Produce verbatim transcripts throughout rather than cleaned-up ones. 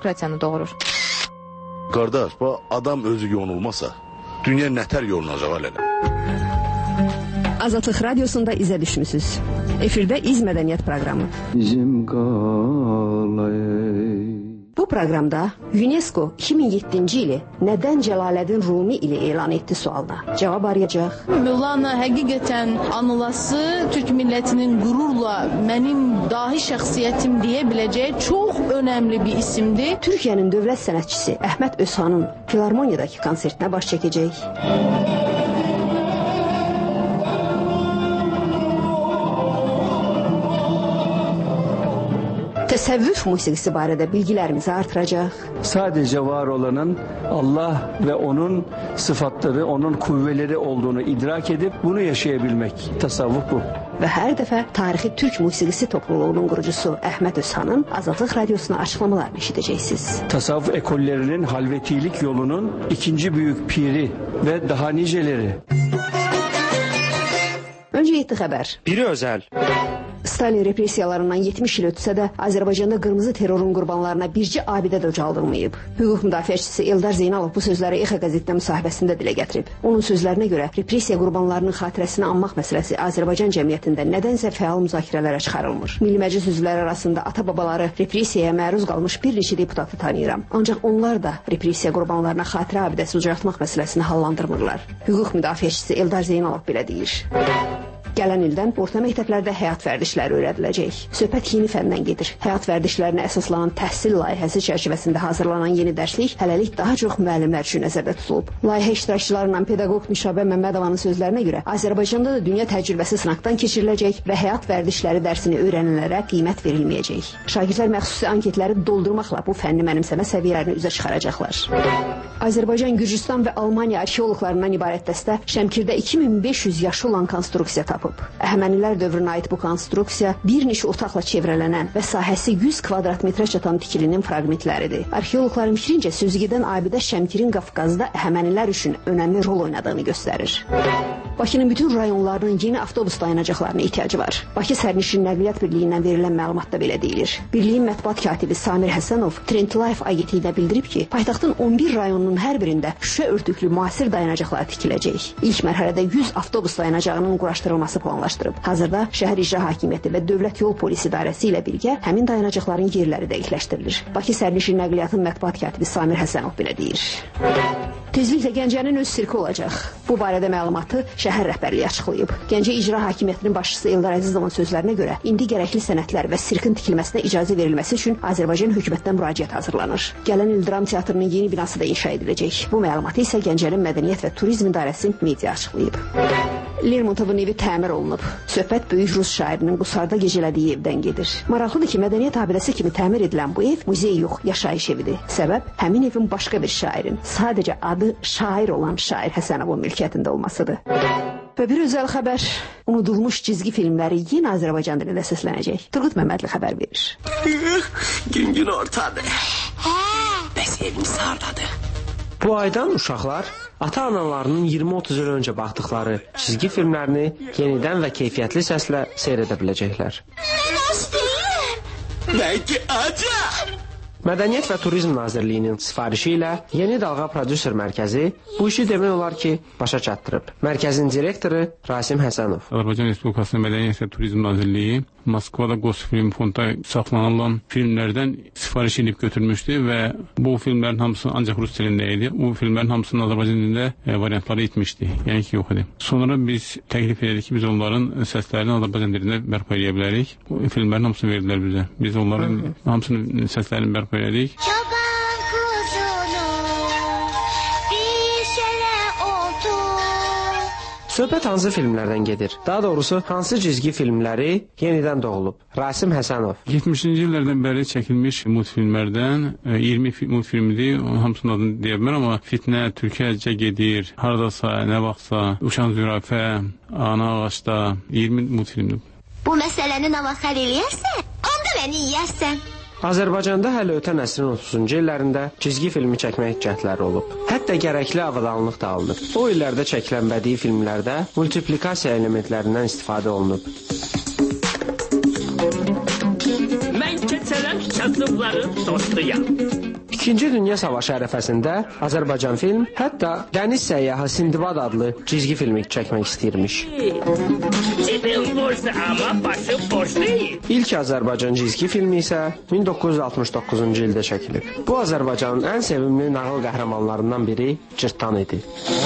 demokratiyanı doğurur. Qardaş, bu adam özü yonulmasa, dünya nətər yolunacaq hələ? Azadlıq Radiosunda izə düşmüsünüz. Efirdə İz Mədəniyyət proqramı. Bizim qalay. Bu proqramda UNESCO iki min yeddinci ili nədən Cəlaləddin Rumi ili elan etdi sualına cavab arayacaq. Mövlana həqiqətən anılası Türk millətinin qürurla mənim dahi şəxsiyyətim deyə biləcəyi çox önəmli bir isimdir. Türkiyənin dövlət sənətçisi Əhməd Özxanın Filarmoniyadakı konsertinə baş çəkəcək. Təsəvvüf musiqisi barədə bilgilərimizi artıracaq. Sadece var olanın Allah ve onun sıfatları, onun kuvveleri olduğunu idrak edip bunu yaşayabilmek. Tasavvuf bu. Və hər dəfə tarixi Türk musiqisi topluluğunun qurucusu Əhməd Özxanın Azadlıq Radiosuna açıqlamalarını eşidəcəksiniz. Tasavvuf ekollerinin halvetilik yolunun ikinci büyük piri ve daha niceleri. Öncə yeddi xəbər. Biri özəl. Stalin repressiyalarından yetmiş il ötsə də Azərbaycanda qırmızı terrorun qurbanlarına bircə abidə də ucaldılmayıb. Hüquq müdafiəçisi Eldar Zeynalov bu sözləri İXA qəzetində müsahibəsində dilə gətirib. Onun sözlərinə görə repressiya qurbanlarının xatirəsini anmaq məsələsi Azərbaycan cəmiyyətində nədənsə fəal müzakirələrə çıxarılmır. Milli Məclis üzvləri arasında ata-babaları repressiyaya məruz qalmış bir neçə deputatı tanıyıram. Ancaq onlar da repressiya qurbanlarına xatirə abidəsi ucaltmaq məsələsini hallandırmırlar. Hüquq müdafiəçisi Eldar Zeynalov belə deyir. Gələn ildən orta məktəblərdə həyat vərdişləri öyrədiləcək. Söhbət yeni fəndən gedir. Həyat vərdişlərinə əsaslanan təhsil layihəsi çərçivəsində hazırlanan yeni dərslik hələlik daha çox müəllimlər üçün nəzərdə tutulub. Layihə iştirakçılarından pedaqoq Nişabə Məmmədovanın sözlərinə görə Azərbaycanda da dünya təcrübəsi sınaqdan keçiriləcək və həyat vərdişləri dərsini öyrənənlərə qiymət verilməyəcək. Şagirdlər məxsusi anketləri doldurmaqla bu fənni mənimsəmə səviyyələrini üzə çıxaracaqlar. Azərbaycan, Gürcüstan və Almaniya arxeoloqlarından ibarət dəstə Şəmkirdə iki min beş yüz yaşı olan konstruksiya tapıb. Əhəmənilər dövrünə aid bu konstruksiya bir neçə otaqla çevrələnən və sahəsi yüz kvadrat metrə çatan tikilinin fraqmentləridir. Arxeoloqların fikrincə sözügedən abidə Şəmkirin Qafqazda Əhəmənilər üçün önəmli rol oynadığını göstərir. Bakının bütün rayonlarının yeni avtobus dayanacaqlarına ehtiyacı var. Bakı Sərnişin Nəqliyyat Birliyindən verilən məlumatda belə deyilir. Birliyin mətbuat katibi Samir Həsənov Trend Life agentliyinə bildirib ki, paytaxtın on bir rayonunun hər birində şüşə örtüklü müasir dayanacaqlar tikiləcək. İlk mərhələdə yüz avtobus dayanacağının quraşdırılması planlaşdırıb. Hazırda şəhər icra hakimiyyəti və Dövlət Yol Polisi İdarəsi ilə birgə həmin dayanacaqların yerləri dəqiqləşdirilir. Bakı Sərnişin Nəqliyyatın mətbuat katibi Samir Həsənov belə deyir. Tezliklə Gəncənin öz sirki olacaq. Bu barədə məlumatı şəhər rəhbərliyi açıqlayıb. Gəncə İcra Hakimiyyətinin başçısı Eldar Əzizovun sözlərinə görə indi gərəkli sənədlər və sirkin tikilməsinə icazə verilməsi üçün Azərbaycan hökumətdən müraciət hazırlanır. Gələn il dram teatrının yeni binası da inşa ediləcək. Bu məlumatı isə Gəncənin Mədəniyyət və Turizm İdarəsi media açıqlayıb. Lermontovun evi təmir olunub. Söhbət böyük rus şairinin Qusarda gecələdiyi evdən gedir. Maraqlıdır ki, mədəniyyət abidəsi kimi təmir edilən bu ev muzey yox, yaşayış evidir. Səbəb həmin evin başqa bir şairin, sadəcə adı şair olan Şair Həsənovun mülkiyyətində olmasıdır. Və bir özəl xəbər, unudulmuş cizgi filmləri yenə Azərbaycan dilində səslənəcək. Turqut Məmmədli xəbər verir. Gün-gün ortadır. Bəs evimiz hardadır? Bu aydan uşaqlar ata-analarının iyirmi otuz il öncə baxdıqları çizgi filmlərini yenidən və keyfiyyətli səslə seyr edə biləcəklər. Bəlkə acab! Mədəniyyət və Turizm Nazirliyinin sifarişi ilə Yeni Dalğa Prodüser Mərkəzi bu işi demək olar ki, başa çatdırıb. Mərkəzin direktoru Rasim Həsənov. Azərbaycan Respublikasının Mədəniyyət və Turizm Nazirliyi Moskvada Gosfilm Fondda saxlanılan filmlərdən sifariş edib götürmüşdü və bu filmlərin hamısı ancaq rus dilində idi. Bu filmlərin hamısının Azərbaycan dilində variantları etmişdi, yəni ki, yox idi. Sonra biz təklif ededik ki, biz onların səslərini Azərbaycan dilində bərpa edə bilərik. Bu filmlərin hamısını verdilər bizə. Biz onların hamısının səslərini bərpa elədik. Söhbət hansı filmlərdən gedir? Daha doğrusu, hansı cizgi filmləri yenidən doğulub? Rasim Həsənov. yetmişinci illərdən bəri çəkilmiş multfilmlərdən iyirmi multfilmdir, hamısının adını deyə bilmər, amma Fitnə, Türkiyəcə gedir, Haradasa, Nə vaxtsa, Uşan Zürafə, Ana ağaçda, iyirmi multfilmdir. Bu məsələni nə vaxt həll eləyərsən, onda məni yiyərsən. Azərbaycanda hələ ötən əsrin otuzuncu illərində cizgi filmi çəkmək cəhdləri olub. Hətta gərəkli avadanlıq da alınıb. O illərdə çəkilən bədii filmlərdə multiplikasiya elementlərindən istifadə olunub. Mən keçələn kasıbların dostuyam. İkinci Dünya Savaşı ərəfəsində Azərbaycan film hətta Dəniz Səyyahı Sindbad adlı cizgi filmi çəkmək istəyirmiş. İlk Azərbaycan cizgi filmi isə min doqquz yüz altmış doqquzuncu ildə çəkilib. Bu Azərbaycanın ən sevimli nağıl qəhrəmanlarından biri Cırtdan idi.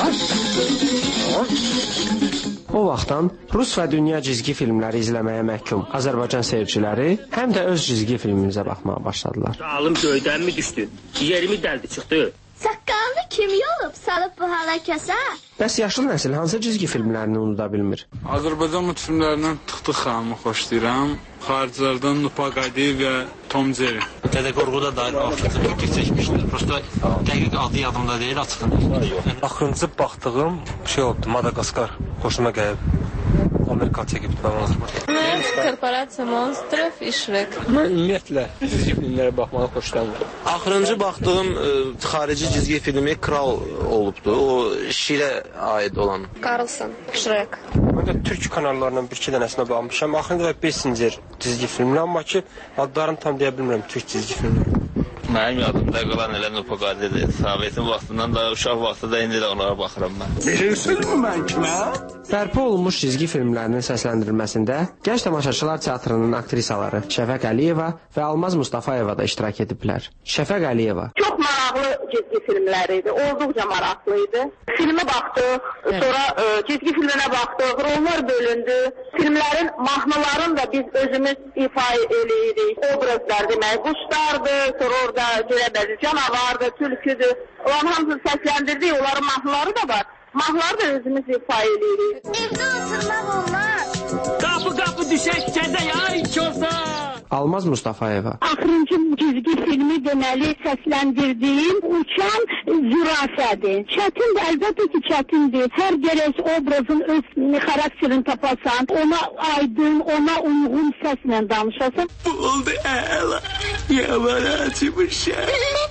O vaxtdan Rus və dünya cizgi filmləri izləməyə məhkum Azərbaycan seyirciləri həm də öz cizgi filmimizə baxmağa başladılar. Alım göydənmi düşdü? Yerimi dəldi çıxdı. Saqqalını kim yolub, salıb bu hala kəsə? Bəs yaşlı nəsil hansı cizgi filmlərini unuda bilmir? Azərbaycan multfilmlərindən Tıxtıq xanımı xoşlayıram. Xariclərdən Nupa Qadi və Tom Jerry. Dədə Qorquda dair axırıncı fikir çəkmişdir. Prosta dəqiq adı yadımda deyil, açıqın. Axırıncı baxdığım şey oldu, Madagaskar. Xoşuma gəlib. Amerika çəkib tutmamazdır. Korporasiya Monstrov və Shrek. Mən ümumiyyətlə cizgi filmlərə baxmağı xoşlanmıram. Axırıncı baxdığım ə, xarici cizgi filmi Kral olubdu. O şirə aid olan. Carlson, Shrek. Mən də türk kanallarından bir-iki dənəsinə baxmışam. Axırıncı və Bessinger cizgi filmi, amma ki adlarını tam deyə bilmirəm türk cizgi filmi. Mənim yadımda qalan elə Nupa Qadidir. Sovetin vaxtından da, uşaq vaxtı da indi də onlara baxıram mən. Bilirsiniz mən kimə? Bərpa olunmuş cizgi filmlərinin səsləndirilməsində gənc tamaşaçılar teatrının aktrisaları Şəfəq Əliyeva və Almaz Mustafayeva da iştirak ediblər. Şəfəq Əliyeva. Çox maraqlı cizgi filmləri idi, olduqca maraqlı idi. Filmə baxdıq, sonra ə, cizgi filminə baxdıq, rollar bölündü. Filmlərin mahnılarını da biz özümüz ifa eləyirik. Obrazlar demək, quşlardır, sonra orada görə bəzi canavardır, tülküdür. Onların hamısını səsləndirdik, onların mahnıları da var. Mahnıları da özümüz ifa eləyirik. Evdə oturmaq olmaz. Qapı qapı düşək kəndə yay çosa. Almaz Mustafayeva. Axırıncı cizgi filmi deməli səsləndirdiyim Uçan Zürafədir. Çətindir, əlbəttə ki çətindir. Hər gərək obrazın öz xarakterini tapasan, ona aydın, ona uyğun səslə danışasan. Oldu əla, yavara açmışam.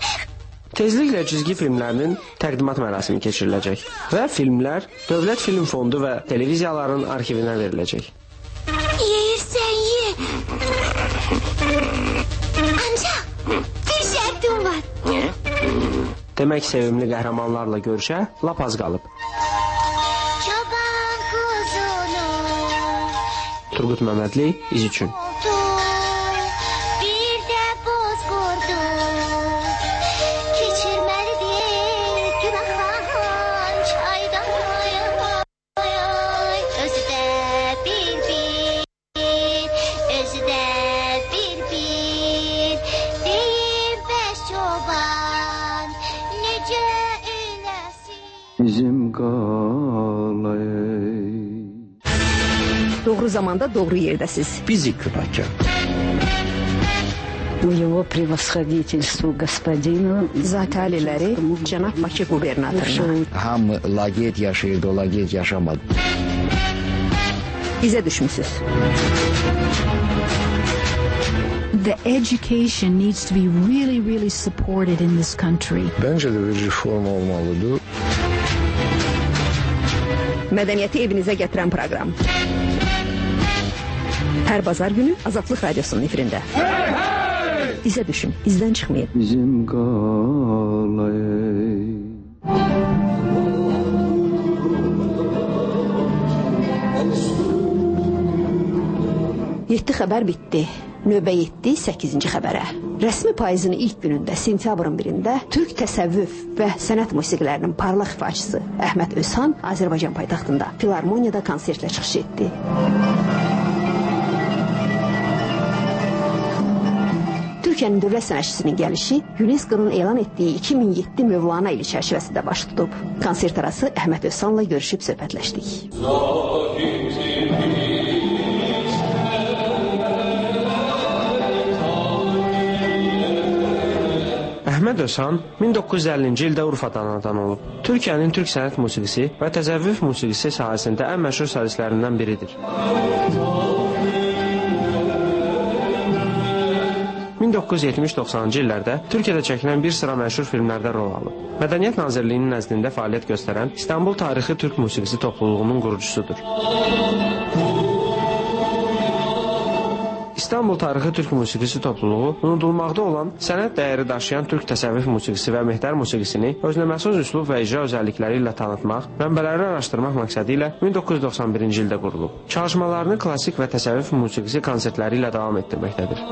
Tezliklə cizgi filmlərinin təqdimat mərasimi keçiriləcək və filmlər Dövlət Film Fondu və televiziyaların arxivinə veriləcək. Yeyirsən ye. Amca, bir şərtim var. Demək sevimli qəhrəmanlarla görüşə lap az qalıb. Çoban kuzunu Turgut Məmmədli, İz üçün. Bizim qalay. Doğru zamanda doğru yerdəsiz. Fizika. Его превосходительству господину Zakaliləri cənab Bakı qubernatoruna. Hamı laqeyd yaşayırdı, o laqeyd yaşamadı. İzə düşmüsünüz. The education needs to be really, really supported in this country. Bence de bir reform olmalıdır. Mədəniyyəti evinizə gətirən proqram. Hər bazar günü Azadlıq Radiosunun efirində. Hey, hey! İzə düşün, izdən çıxmayın. Bizim qalay. Yeddi xəbər bitdi. Növbə yetdi səkkizinci xəbərə. Rəsmi payızın ilk günündə, sentyabrın birində Türk təsəvvüf və sənət musiqilərinin parlaq ifaçısı Əhməd Özhan Azərbaycan paytaxtında Filarmoniyada konsertlə çıxış etdi. Türkiyənin dövlət sənətçisinin gəlişi UNESCO-nun elan etdiyi iki min yeddi Mövlana ili çərçivəsində baş tutub. Konsert arası Əhməd Özhanla görüşüb söhbətləşdik. Əhməd Özhan min doqquz yüz əllinci ildə Urfada anadan olub. Türkiyənin türk sənət musiqisi və təsəvvüf musiqisi sahəsində ən məşhur solistlərindən biridir. min doqquz yüz yetmiş doxsanıncı illərdə Türkiyədə çəkilən bir sıra məşhur filmlərdə rol alıb. Mədəniyyət Nazirliyinin nəzdində fəaliyyət göstərən İstanbul Tarixi Türk Musiqisi topluluğunun qurucusudur. İstanbul Tarixi Türk Musiqisi topluluğu unudulmaqda olan sənət dəyəri daşıyan türk təsəvvüf musiqisi və mehter musiqisini özünəməxsus üslub və icra özəllikləri ilə tanıtmaq, mənbələrini araşdırmaq məqsədi ilə min doqquz yüz doxsan birinci ildə qurulub. Çalışmalarını klassik və təsəvvüf musiqisi konsertləri ilə davam etdirməkdədir.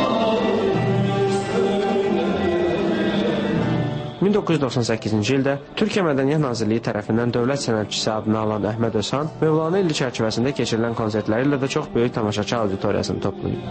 min doqquz yüz doxsan səkkizinci ildə Türkiyə Mədəniyyət Nazirliyi tərəfindən dövlət sənətçisi adını alan Əhməd Özhan Mövlana illi çərçivəsində keçirilən konsertləri ilə də çox böyük tamaşaçı auditoriyasını toplayıb.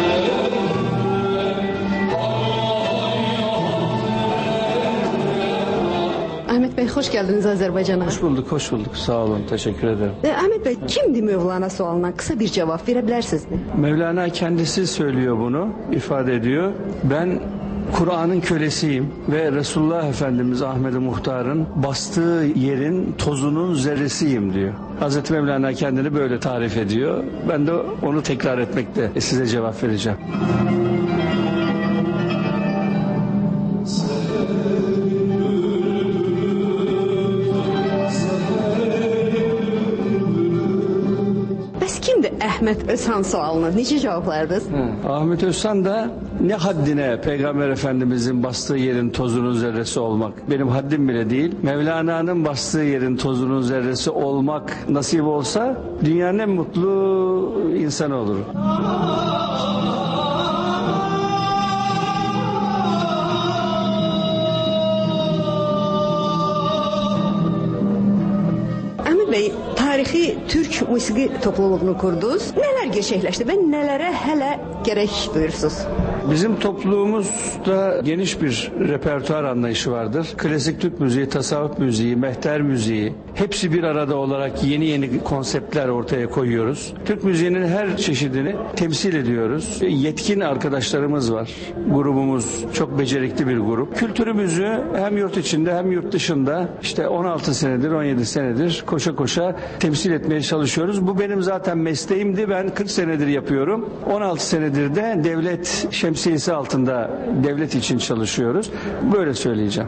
Ahmet Bey, hoş geldiniz Azerbaycan'a. Hoş bulduk, hoş bulduk. Sağ olun, teşekkür ederim. E, Ahmet Bey, kimdi Mevlana sualına? Kısa bir cevap verebilirsiniz mi? Mevlana kendisi söylüyor bunu, ifade ediyor. Ben Kur'an'ın kölesiyim ve Resulullah Efendimiz Ahmet-i Muhtar'ın bastığı yerin tozunun zerresiyim diyor. Hazreti Mevlana kendini böyle tarif ediyor. Ben de onu tekrar etmekte size cevap vereceğim. Ahmet Özhan sualına necə cavablardınız? Hı. Ahmet Özhan da ne haddine Peygamber Efendimizin bastığı yerin tozunun zerresi olmak. Benim haddim bile değil. Mevlana'nın bastığı yerin tozunun zerresi olmak nasip olsa dünyanın en mutlu insanı olur. Ahmet Bey, tarixi Türk musiqi topluluğunu kurdunuz. Neler gerçekleşti ve nelere hele gerek duyursunuz? Bizim topluluğumuzda geniş bir repertuar anlayışı vardır. Klasik Türk müziği, tasavvuf müziği, mehter müziği hepsi bir arada olarak yeni yeni konseptler ortaya koyuyoruz. Türk müziğinin her çeşidini temsil ediyoruz. Yetkin arkadaşlarımız var. Grubumuz çok becerikli bir grup. Kültürümüzü hem yurt içinde hem yurt dışında işte on altı senedir, on yedi senedir koşa koşa temsil etmeye çalışıyoruz. Bu benim zaten mesleğimdi. Ben kırk senedir yapıyorum. on altı senedir de devlet şemsiyesi altında devlet için çalışıyoruz. Böyle söyleyeceğim.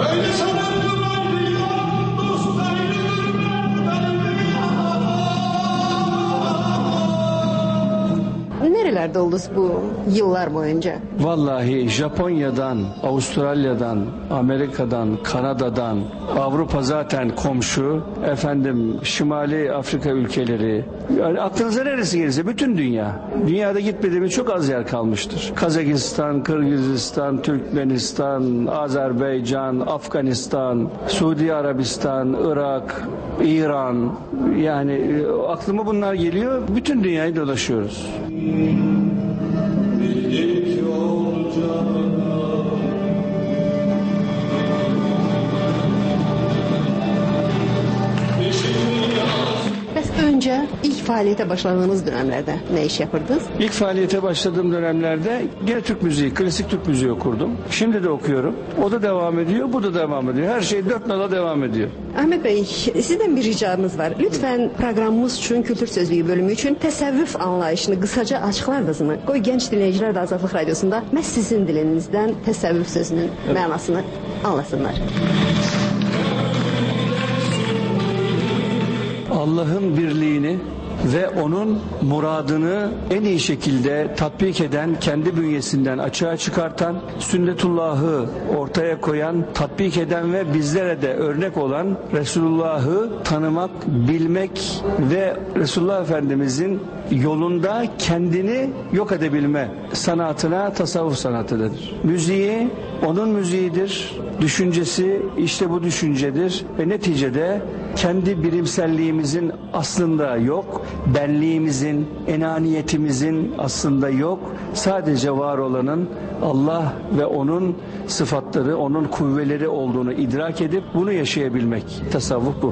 Nerelerde oldunuz bu yıllar boyunca? Vallahi Japonya'dan, Avustralya'dan, Amerika'dan, Kanada'dan, Avrupa zaten komşu, efendim Şimali Afrika ülkeleri, yani aklınıza neresi gelirse bütün dünya. Dünyada gitmediğimiz çok az yer kalmıştır. Kazakistan, Kırgızistan, Türkmenistan, Azerbaycan, Afganistan, Suudi Arabistan, Irak, İran, yani aklıma bunlar geliyor. Bütün dünyayı dolaşıyoruz. Önce ilk faaliyete başladığınız dönemlerde ne iş yapırdınız? İlk faaliyete başladığım dönemlerde gene Türk müziği, klasik Türk müziği okurdum. Şimdi de okuyorum. O da devam ediyor, bu da devam ediyor. Her şey dört nala devam ediyor. Ahmet Bey, sizden bir ricamız var. Lütfen programımız için, Kültür Sözlüğü bölümü için təsəvvüf anlayışını kısaca açıklardınız mı? Qoy genç dinleyiciler de Azadlıq Radyosunda məhz sizin dilinizden təsəvvüf sözünün evet. mənasını anlasınlar. Allah'ın birliğini ve onun muradını en iyi şekilde tatbik eden, kendi bünyesinden açığa çıkartan, sünnetullahı ortaya koyan, tatbik eden ve bizlere de örnek olan Resulullah'ı tanımak, bilmek ve Resulullah Efendimizin yolunda kendini yok edebilme sanatına tasavvuf sanatıdır. Müziği onun müziğidir, düşüncesi işte bu düşüncedir ve neticede kendi birimselliğimizin aslında yok, benliğimizin, enaniyetimizin aslında yok. Sadece var olanın Allah ve onun sıfatları, onun kuvveleri olduğunu idrak edip bunu yaşayabilmek. Tasavvuf bu.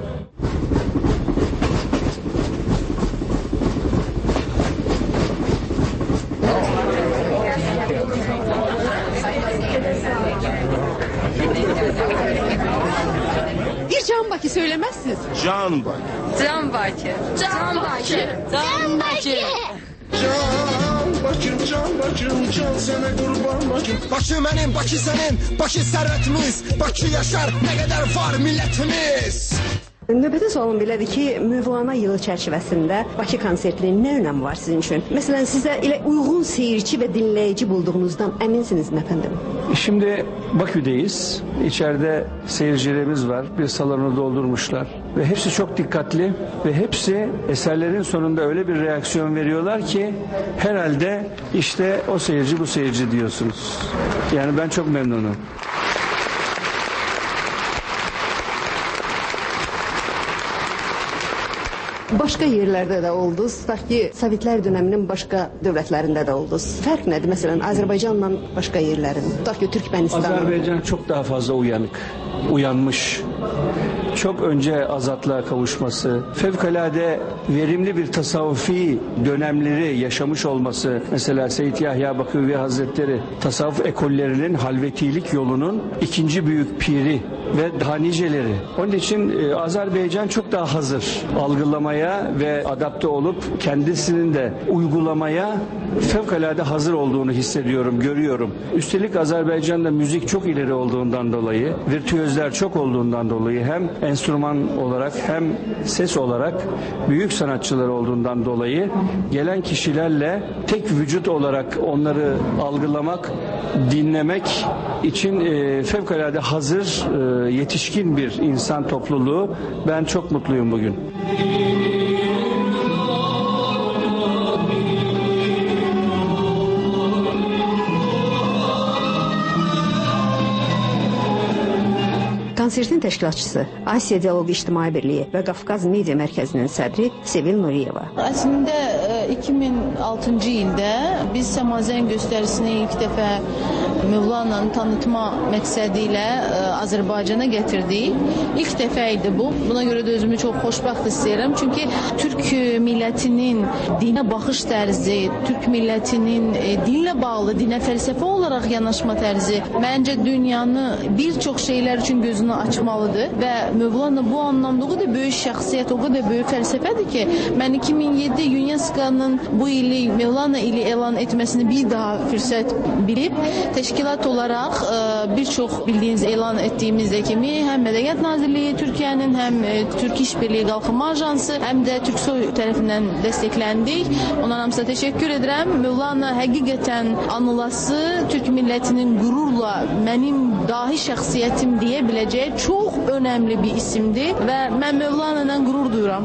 Bir Can Baki söylemezsiniz. Can Baki. Can Baki. Can Baki. Can Baki. Can Bakım, can Bakım, can sana kurban Bakım. Bakı benim, Bakı senin, Bakı servetimiz, Bakı yaşar, ne kadar var milletimiz. Növbəti sualım belədir ki, Mövlana yılı çərçivəsində Bakı konsertinin nə önəmi var sizin üçün? Məsələn, sizə elə uyğun seyirci ve dinleyici bulduğunuzdan eminsiniz mi efendim? Şimdi Bakü'deyiz. İçeride seyircilerimiz var. Bir salonu doldurmuşlar. Ve hepsi çok dikkatli ve hepsi eserlerin sonunda öyle bir reaksiyon veriyorlar ki herhalde işte o seyirci bu seyirci diyorsunuz. Yani ben çok memnunum. Başka yerlerde de oldunuz, tutaq ki, Sovetlər döneminin başka dövlətlərində de oldunuz. Fərq nədir? Məsələn, Azərbaycanla başka yerlerin, tutaq ki, Türkmenistan. Azerbaycan çok daha fazla uyanık, uyanmış. Çok önce azatlığa kavuşması, fevkalade verimli bir tasavvufi dönemleri yaşamış olması, mesela Seyyid Yahya Baküvi Hazretleri tasavvuf ekollerinin halvetilik yolunun ikinci büyük piri ve daha niceleri. Onun için e, Azerbaycan çok daha hazır algılamaya ve adapte olup kendisinin de uygulamaya fevkalade hazır olduğunu hissediyorum, görüyorum. Üstelik Azerbaycan'da müzik çok ileri olduğundan dolayı, virtüözler çok olduğundan dolayı hem enstrüman olarak hem ses olarak büyük sanatçılar olduğundan dolayı gelen kişilerle tek vücut olarak onları algılamak, dinlemek için e, fevkalade hazır, e, yetişkin bir insan topluluğu. Ben çok mutluyum bugün. Konsertin təşkilatçısı, Asiya Dialoqu İctimai Birliyi və Qafqaz Media Mərkəzinin sədri Sevil Nuriyeva. Aslında iki min altıncı ildə biz Semazen göstərisini ilk dəfə Mövlana'nı tanıtma məqsədi ilə Azərbaycana gətirdik. İlk dəfə idi bu. Buna görə də özümü çox xoşbəxt istəyirəm. Çünki Türk millətinin dinə baxış tərzi, Türk millətinin dinlə bağlı, dinə fəlsəfə olaraq yanaşma tərzi məncə dünyanı bir çox şeylər üçün gözünü açmalıdır və Mövlana bu anlamda o kadar böyük şəxsiyyət, o kadar böyük fəlsəfədir ki, mən iki min yeddi UNESCO'nun bu ili Mövlana ili elan etməsini bir daha fürsət bilib, təşkilat olaraq bir çox bildiyiniz elan etdiyimizdə kimi həm Mədəniyyət Nazirliyi Türkiyənin, həm Türk İş Birliyi Qalxınma Ajansı, həm də Türksoy tərəfindən dəstəkləndik. Onlara hamısına təşəkkür edirəm. Mövlana həqiqətən anılası, Türk millətinin qürurla mənim dahi şəxsiyyətim deyə biləcək çok önemli bir isimdi ve ben Mevlana'dan gurur duyuram.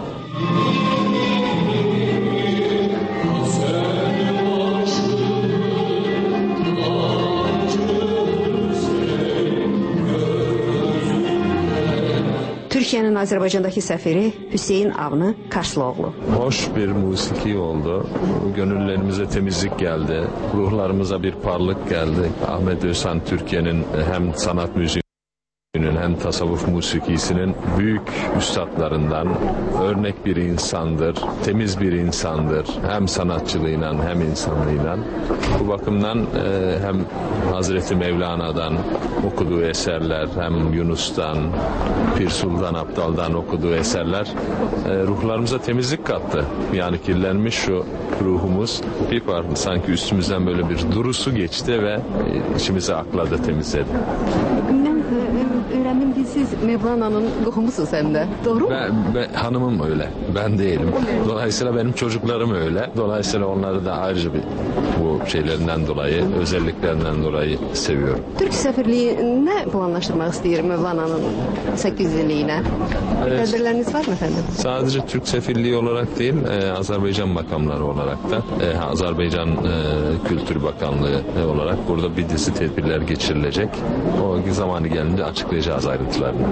Türkiye'nin Azerbaycan'daki seferi Hüseyin Avni Karslıoğlu. Hoş bir musiki oldu. Gönüllerimize temizlik geldi. Ruhlarımıza bir parlık geldi. Ahmet Özhan Türkiye'nin hem sanat müziği hem tasavvuf musikisinin büyük üstadlarından, örnek bir insandır, temiz bir insandır. Hem sanatçılığıyla hem insanlığıyla. Bu bakımdan e, hem Hazreti Mevlana'dan okuduğu eserler, hem Yunus'tan, Pir Sultan Abdal'dan okuduğu eserler e, ruhlarımıza temizlik kattı. Yani kirlenmiş şu ruhumuz bir parça sanki üstümüzden böyle bir durusu geçti ve e, içimizi akladı, temizledi. Öğrendim ki siz Mevlana'nın qohumusunuz hem de. Doğru mu? Ben, ben, hanımım öyle. Ben değilim. Dolayısıyla benim çocuklarım öyle. Dolayısıyla onları da ayrıca bir bu şeylerinden dolayı, özelliklerinden dolayı seviyorum. Türk Səfirliyi ne planlaşdırmaq istəyir Mevlana'nın səkkiz illiyinə? Evet. Tədbirləriniz var mı efendim? Sadece Türk Səfirliyi olarak değil, e, Azerbaycan makamları olarak da, e, Azerbaycan e, Kültür Bakanlığı e, olarak burada bir dizi tedbirler geçirilecek. O zamanı gelince açıklayacağız ayrıntılarını.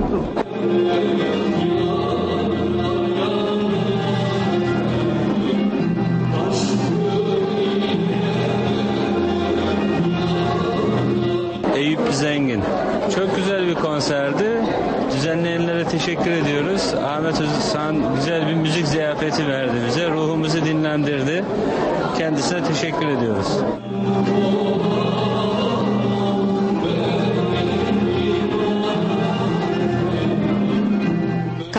Eyüp Zengin. Çok güzel bir konserdi. Düzenleyenlere teşekkür ediyoruz. Ahmet Özhan güzel bir müzik ziyafeti verdi bize. Ruhumuzu dinlendirdi. Kendisine teşekkür ediyoruz.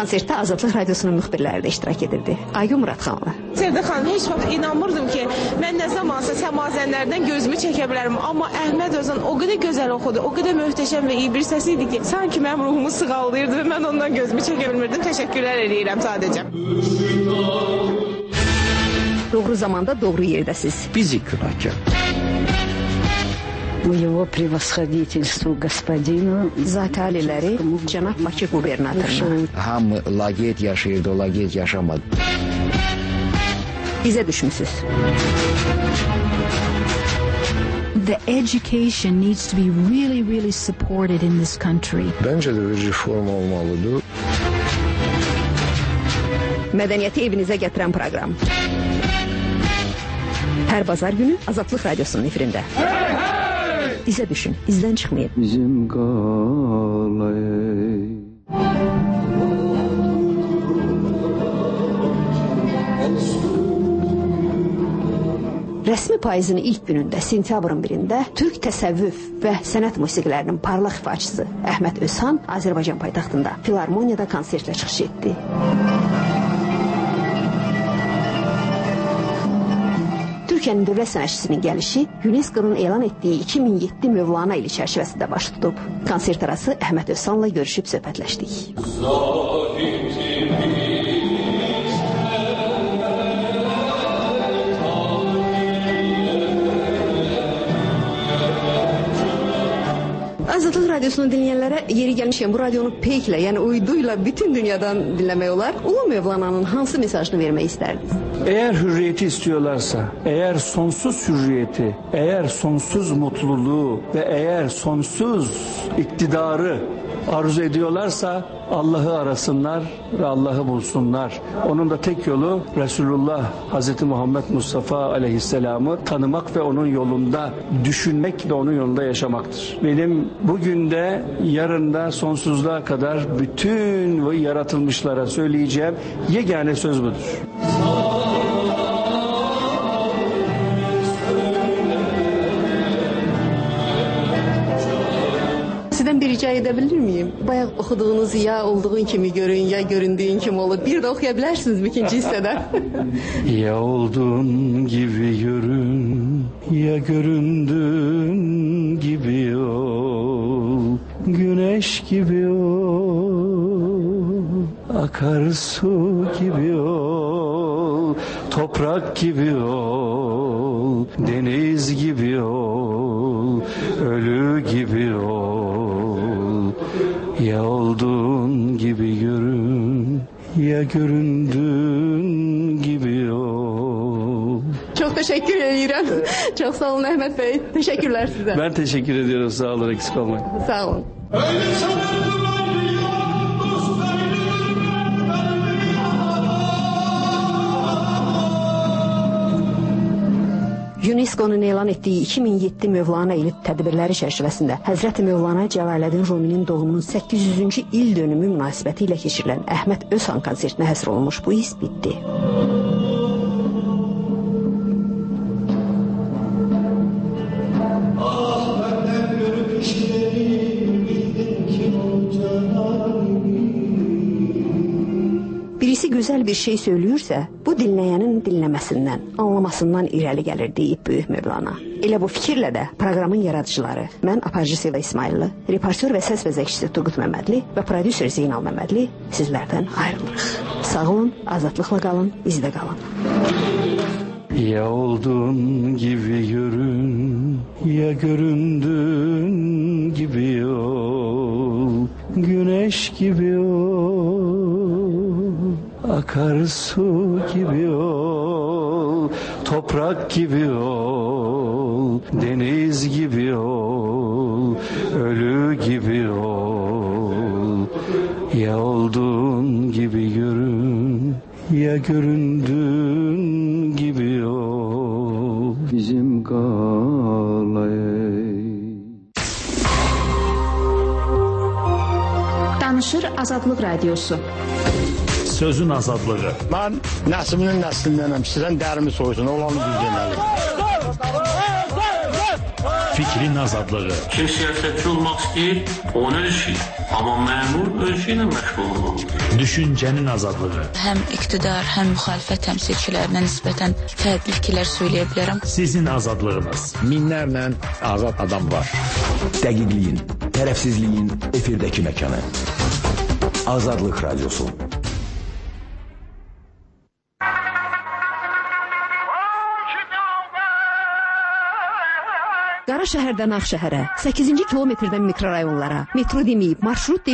Konsertdə Azadlıq Radiosunun müxbirləri də iştirak edirdi. Aygün Muradxanova. Sevdə xanım, heç vaxt inanmırdım ki, mən nə zamansa səmazənlərdən gözümü çəkə bilərəm. Amma Əhməd Özən o qədər gözəl oxudu, o qədər möhtəşəm və iyi bir səsi idi ki, sanki mənim ruhumu sığallayırdı və mən ondan gözümü çəkə bilmirdim. Təşəkkürlər edirəm sadəcə. Doğru zamanda doğru yerdəsiz. Bizi günahkar. У его превосходительству господину Zati aliləri cənab Bakı qubernatoruna. Hamı laqeyd yaşayırdı, o laqeyd yaşamadı. Bizə düşmüsüz. The education needs to be really, really supported in this country. Bence de bir reform olmalıdır. Mədəniyyəti evinizə gətirən proqram. Hər bazar günü Azadlıq Radiosunun efirində. Bizə düşün, izdən çıxmayın. Bizim qalay. Rəsmi payızın ilk günündə, sentyabrın birində Türk təsəvvüf və sənət musiqilərinin parlaq ifaçısı Əhməd Özhan Azərbaycan paytaxtında Filarmoniyada konsertlə çıxış etdi. Türkiyənin dövlət sənətçisinin gəlişi UNESCO-nun elan etdiyi iki min yeddi Mövlana ili çərçivəsində baş tutub. Konsert arası Əhməd Özhanla görüşüb söhbətləşdik. Azadlıq Radiosunun dinləyənlərə yeri gəlmişkən bu radionu peyklə, yəni uyduyla bütün dünyadan dinləmək olar. Ulu Mövlana'nın hansı mesajını vermək istərdiniz? Eğer hürriyeti istiyorlarsa, eğer sonsuz hürriyeti, eğer sonsuz mutluluğu ve eğer sonsuz iktidarı arzu ediyorlarsa Allah'ı arasınlar ve Allah'ı bulsunlar. Onun da tek yolu Resulullah Hazreti Muhammed Mustafa Aleyhisselam'ı tanımak ve onun yolunda düşünmek ve onun yolunda yaşamaktır. Benim bugün de yarın da sonsuzluğa kadar bütün yaratılmışlara söyleyeceğim yegane söz budur. Sizdən bir rica edə bilir miyim? Bayaq oxuduğunuz ya olduğun kimi görün, ya göründüyün kimi olur. Bir də oxuya bilərsiniz ikinci hissədən. Ya olduğun gibi görün, ya göründüğün gibi ol, güneş gibi ol, akarsu gibi ol, toprak gibi ol, deniz gibi ol, ölü gibi ol. Ya olduğun gibi görün, ya göründüğün gibi ol. Çok teşekkür ederim. Çok sağ olun Əhməd Bey. Teşekkürler size. Ben teşekkür ediyorum. Sağ olun, eksik olmayın. Sağ olun. UNESCO-nun elan etdiyi iki min yeddi Mövlana ili tədbirləri çərçivəsində Həzrəti Mövlana Cəlaləddin Ruminin doğumunun səkkiz yüzüncü il dönümü münasibəti ilə keçirilən Əhməd Özhan konsertinə həsr olunmuş bu his bitdi. Birisi güzel bir şey söylüyorsa, bu dinləyənin dinləməsindən, anlamasından irəli gəlir deyib Böyük Mövlana. Elə bu fikirlə də proqramın yaradıcıları, mən aparıcı Seva İsmailli, reportör və səs vəzəkçisi Turqut Məmmədli və prodüser Zeynal Məmmədli sizlərdən ayrılırıq. Sağ olun, azadlıqla qalın, bizdə qalın. Ya olduğun gibi görün, ya göründüğün gibi ol, güneş gibi ol, akarsu gibi ol, toprak gibi ol, deniz gibi ol, ölü gibi ol. Ya olduğun gibi görün, ya göründüğün gibi ol. Bizim qalay. Danışır Azadlıq Radiosu. Sözün azadlığı. Ben nəslinin nəslindənəm. Sizdən dərimi soysun, olanı düz deməli. Fikrin azadlığı. Kim siyasətçi olmaq istəyir, onun öz işi. Amma məmur öz işi ilə məşğul olmalıdır. Düşüncənin azadlığı. Həm iqtidar, həm müxalifət təmsilçilərinə nisbətən fərqli fikirlər söyləyə bilərəm. Sizin azadlığınız. Minlərlə azad adam var. Dəqiqliyin, tərəfsizliyin efirdəki məkanı. Azadlıq Radyosu. Qara şəhərdən Ağ şəhərə, səkkizinci kilometrdən mikrorayonlara, metro deməyib, marşrut deməyib,